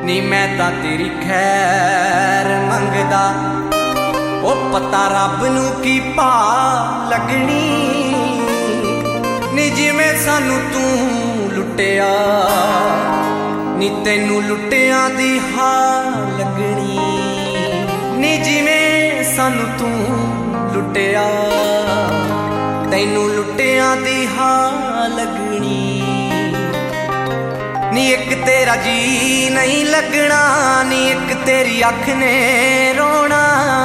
नी मैं तां तेरी खैर मंगदा, ओ पता रब नू की भा लगनी। नी जिवें सानू तू लुटिया, नी तैनू लुटिया दी हां लगनी। नी जिवें सानू तू लुटिया, तैनू लुटिया दी हां लगनी। नी एक तेरा जी नहीं लगना, नी एक तेरी अख ने रोना।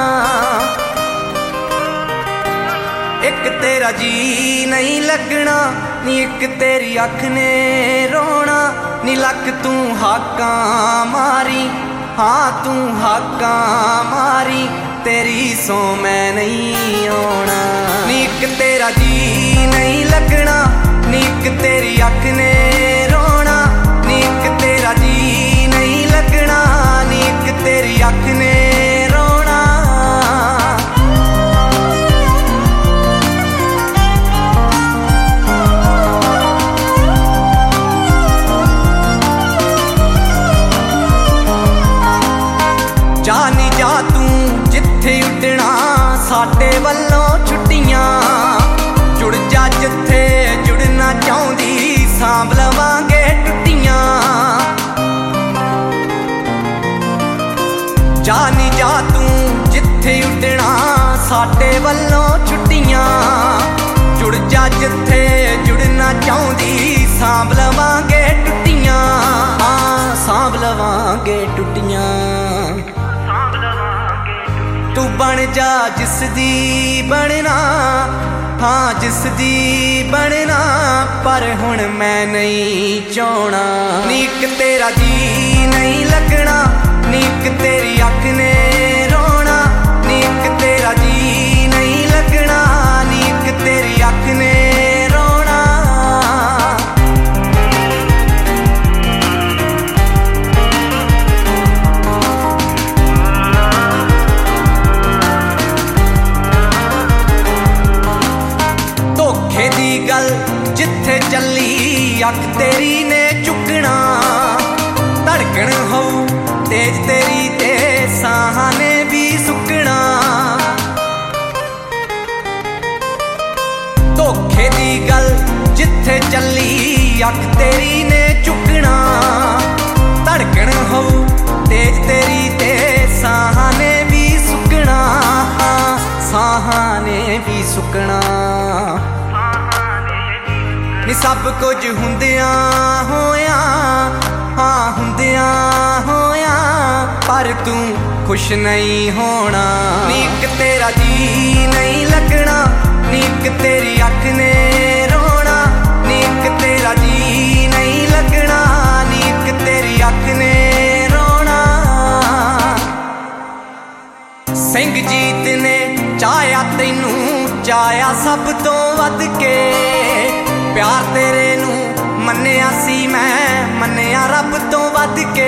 एक तेरा जी नहीं लगना, नी एक तेरी अख ने रोना। नी लक तू हाका मारी, हाँ तू हाका मारी, तेरी सो मैं नहीं आना। नी एक तेरा जी नहीं लगना, नी एक तेरी अख ने रोना। नी एक तेरा जी नहीं लगना, नी एक तेरी अख ने रोना। जा नी जा तू जिथे उड़ना, साडे वल्लों छुट्टियां। जुड़ जा जिथे जुड़ना चाहुंदी, सांभ लवांगे टुट्टियां। जा नी जा तू जिथे उड़ना, साडे वल्लों छुट्टियां। जुड़ जा जिथे जुड़ना चाहुंदी, सांभ लवांगे टुट्टियां। हाँ सांभ लवांगे टुट्टियां। तू बन जा जिस दी बनना, हाँ जिस दी बनना, पर हुण मैं नहीं चाहना। नी एक तेरा जी नहीं लगना, नी एक तेरी अख ने रोना। नी एक तेरा जी नहीं लगना, नी एक तेरी अख ने रोना। धोखे दी गल जिथे चली, अख तेरी ने चुकना। धड़कन हो तेज तेरी ते साह ने भी सुकना। धोखे दी गल जिथे चली, अख तेरी ने चुकना। धड़कन हो तेज तेरी ते साह ने भी सुकना। साह ने भी सुकना। नी सब कुछ हुंदियां होया, हाँ हुंदियां होया, पर तू खुश नहीं होना। नी एक तेरा जी नहीं लगना, नी एक तेरी अख ने रोना। नी एक तेरा जी नहीं लगना, नी एक तेरी अख ने रोना। सिंह जीत ने चाया तैनू, चाया सब तो वध के। प्यार तेरे नू मन्निया सी मैं, मन्निया रब तो वध के।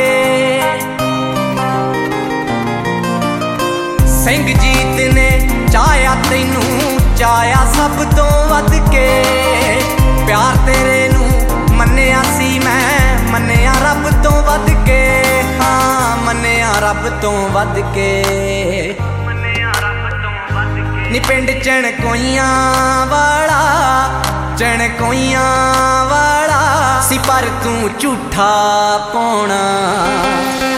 सिंह जीत ने चाया तैनू, चाया सब तो वध के। प्यार तेरे नू मन्निया सी मैं, मन्निया रब तो वध के। हाँ मन्निया रब तो वध के। नी पिंड चणकोइयां वाला, चणकोइयां वाला सी, पर तू झूठा पौना।